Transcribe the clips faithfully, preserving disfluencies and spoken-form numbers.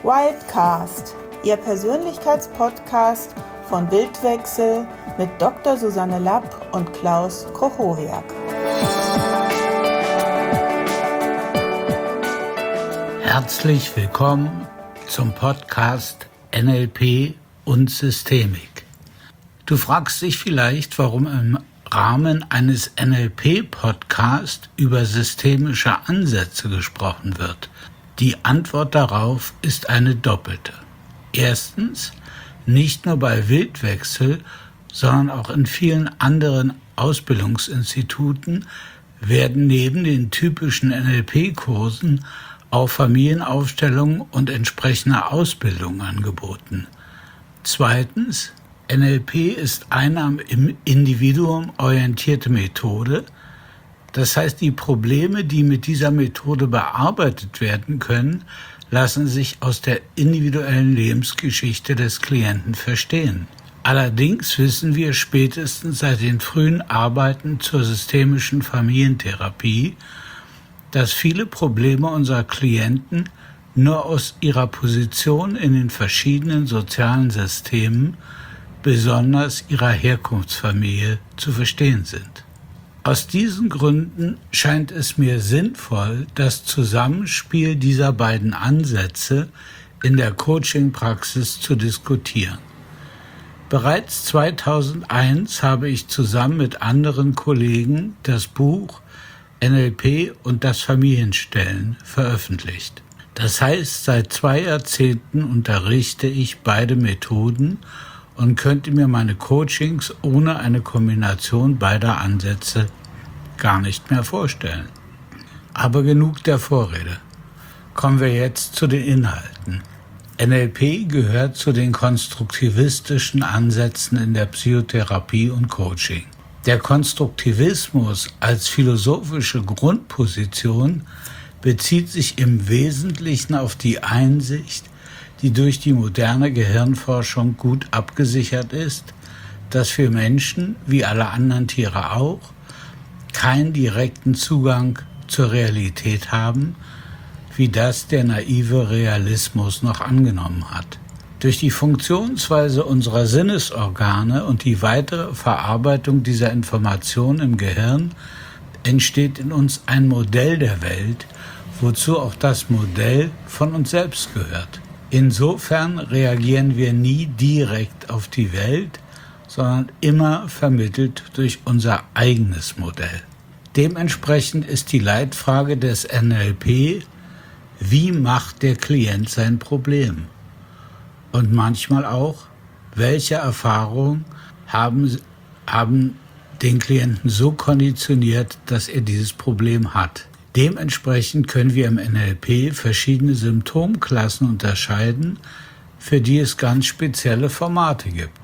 Wildcast, Ihr Persönlichkeitspodcast von Bildwechsel mit Doktor Susanne Lapp und Klaus Krochowiak. Herzlich willkommen zum Podcast N L P und Systemik. Du fragst dich vielleicht, warum im Rahmen eines N L P-Podcasts über systemische Ansätze gesprochen wird. Die Antwort darauf ist eine doppelte. Erstens, nicht nur bei Wildwechsel, sondern auch in vielen anderen Ausbildungsinstituten werden neben den typischen N L P-Kursen auch Familienaufstellungen und entsprechende Ausbildung angeboten. Zweitens, N L P ist eine am Individuum orientierte Methode. Das heißt, die Probleme, die mit dieser Methode bearbeitet werden können, lassen sich aus der individuellen Lebensgeschichte des Klienten verstehen. Allerdings wissen wir spätestens seit den frühen Arbeiten zur systemischen Familientherapie, dass viele Probleme unserer Klienten nur aus ihrer Position in den verschiedenen sozialen Systemen, besonders ihrer Herkunftsfamilie, zu verstehen sind. Aus diesen Gründen scheint es mir sinnvoll, das Zusammenspiel dieser beiden Ansätze in der Coaching-Praxis zu diskutieren. Bereits zweitausendeins habe ich zusammen mit anderen Kollegen das Buch N L P und das Familienstellen veröffentlicht. Das heißt, seit zwei Jahrzehnten unterrichte ich beide Methoden und könnte mir meine Coachings ohne eine Kombination beider Ansätze gar nicht mehr vorstellen. Aber genug der Vorrede. Kommen wir jetzt zu den Inhalten. N L P gehört zu den konstruktivistischen Ansätzen in der Psychotherapie und Coaching. Der Konstruktivismus als philosophische Grundposition bezieht sich im Wesentlichen auf die Einsicht, die durch die moderne Gehirnforschung gut abgesichert ist, dass wir Menschen, wie alle anderen Tiere auch, keinen direkten Zugang zur Realität haben, wie das der naive Realismus noch angenommen hat. Durch die Funktionsweise unserer Sinnesorgane und die weitere Verarbeitung dieser Informationen im Gehirn entsteht in uns ein Modell der Welt, wozu auch das Modell von uns selbst gehört. Insofern reagieren wir nie direkt auf die Welt, sondern immer vermittelt durch unser eigenes Modell. Dementsprechend ist die Leitfrage des N L P, wie macht der Klient sein Problem? Und manchmal auch, welche Erfahrungen haben, haben den Klienten so konditioniert, dass er dieses Problem hat. Dementsprechend können wir im N L P verschiedene Symptomklassen unterscheiden, für die es ganz spezielle Formate gibt.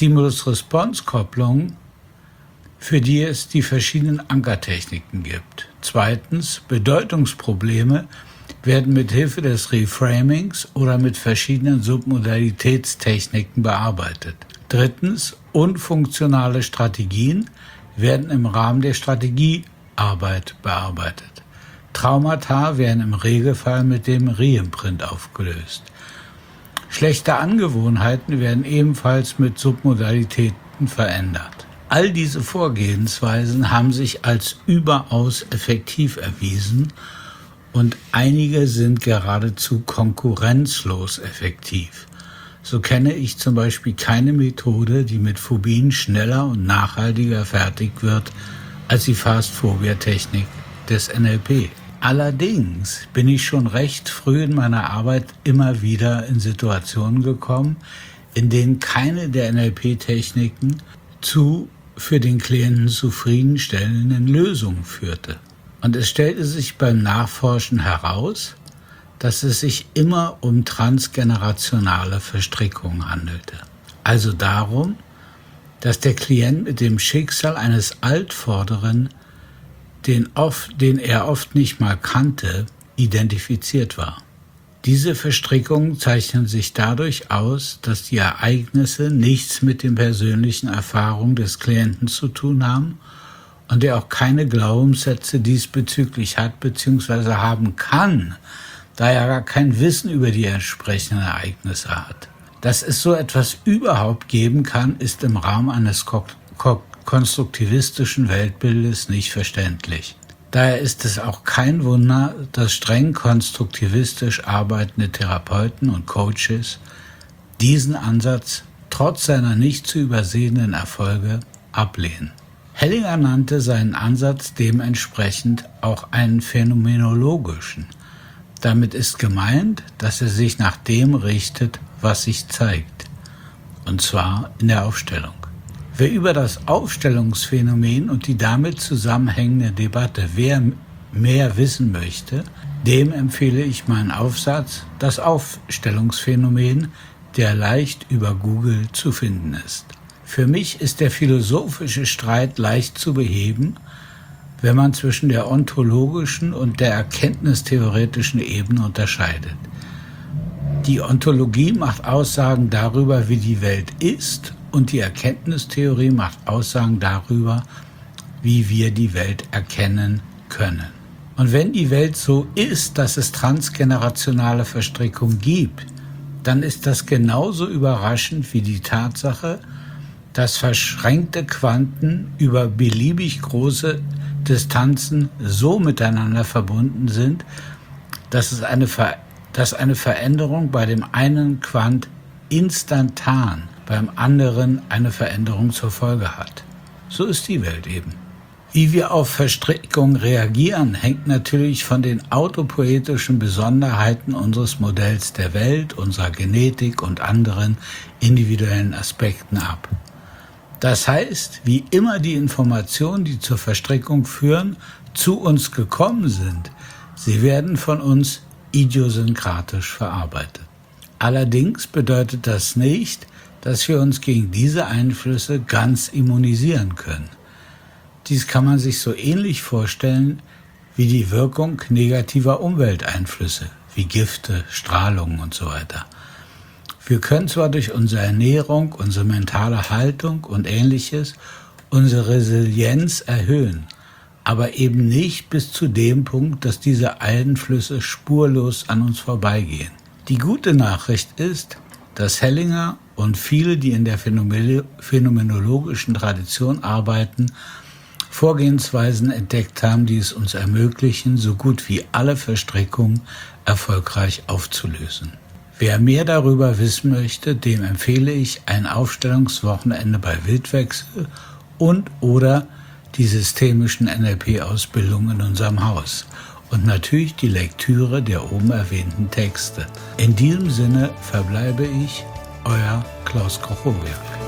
Stimulus-Response-Kopplung, für die es die verschiedenen Ankertechniken gibt. Zweitens, Bedeutungsprobleme werden mit Hilfe des Reframings oder mit verschiedenen Submodalitätstechniken bearbeitet. Drittens, unfunktionale Strategien werden im Rahmen der Strategiearbeit bearbeitet. Traumata werden im Regelfall mit dem Reimprint aufgelöst. Schlechte Angewohnheiten werden ebenfalls mit Submodalitäten verändert. All diese Vorgehensweisen haben sich als überaus effektiv erwiesen und einige sind geradezu konkurrenzlos effektiv. So kenne ich zum Beispiel keine Methode, die mit Phobien schneller und nachhaltiger fertig wird als die Fast-Phobia-Technik des N L P. Allerdings bin ich schon recht früh in meiner Arbeit immer wieder in Situationen gekommen, in denen keine der N L P-Techniken zu für den Klienten zufriedenstellenden Lösungen führte. Und es stellte sich beim Nachforschen heraus, dass es sich immer um transgenerationale Verstrickungen handelte. Also darum, dass der Klient mit dem Schicksal eines Altvorderen, den, oft, den er oft nicht mal kannte, identifiziert war. Diese Verstrickungen zeichnen sich dadurch aus, dass die Ereignisse nichts mit den persönlichen Erfahrungen des Klienten zu tun haben und er auch keine Glaubenssätze diesbezüglich hat bzw. haben kann, da er gar kein Wissen über die entsprechenden Ereignisse hat. Dass es so etwas überhaupt geben kann, ist im Rahmen eines ko- ko- konstruktivistischen Weltbildes nicht verständlich. Daher ist es auch kein Wunder, dass streng konstruktivistisch arbeitende Therapeuten und Coaches diesen Ansatz trotz seiner nicht zu übersehenden Erfolge ablehnen. Hellinger nannte seinen Ansatz dementsprechend auch einen phänomenologischen. Damit ist gemeint, dass er sich nach dem richtet, was sich zeigt, und zwar in der Aufstellung. Wer über das Aufstellungsphänomen und die damit zusammenhängende Debatte wer mehr wissen möchte, dem empfehle ich meinen Aufsatz »Das Aufstellungsphänomen«, der leicht über Google zu finden ist. Für mich ist der philosophische Streit leicht zu beheben, wenn man zwischen der ontologischen und der erkenntnistheoretischen Ebene unterscheidet. Die Ontologie macht Aussagen darüber, wie die Welt ist, und die Erkenntnistheorie macht Aussagen darüber, wie wir die Welt erkennen können. Und wenn die Welt so ist, dass es transgenerationale Verstrickung gibt, dann ist das genauso überraschend wie die Tatsache, dass verschränkte Quanten über beliebig große Distanzen so miteinander verbunden sind, dass es eine, Ver- dass eine Veränderung bei dem einen Quant instantan, beim anderen eine Veränderung zur Folge hat. So ist die Welt eben. Wie wir auf Verstrickung reagieren, hängt natürlich von den autopoetischen Besonderheiten unseres Modells der Welt, unserer Genetik und anderen individuellen Aspekten ab. Das heißt, wie immer die Informationen, die zur Verstrickung führen, zu uns gekommen sind, sie werden von uns idiosynkratisch verarbeitet. Allerdings bedeutet das nicht, dass wir uns gegen diese Einflüsse ganz immunisieren können. Dies kann man sich so ähnlich vorstellen wie die Wirkung negativer Umwelteinflüsse, wie Gifte, Strahlung und so weiter. Wir können zwar durch unsere Ernährung, unsere mentale Haltung und Ähnliches unsere Resilienz erhöhen, aber eben nicht bis zu dem Punkt, dass diese Einflüsse spurlos an uns vorbeigehen. Die gute Nachricht ist, dass Hellinger und viele, die in der phänomenologischen Tradition arbeiten, Vorgehensweisen entdeckt haben, die es uns ermöglichen, so gut wie alle Verstrickungen erfolgreich aufzulösen. Wer mehr darüber wissen möchte, dem empfehle ich ein Aufstellungswochenende bei Wildwechsel und oder die systemischen N L P-Ausbildungen in unserem Haus und natürlich die Lektüre der oben erwähnten Texte. In diesem Sinne verbleibe ich, euer Klaus Krochowiak.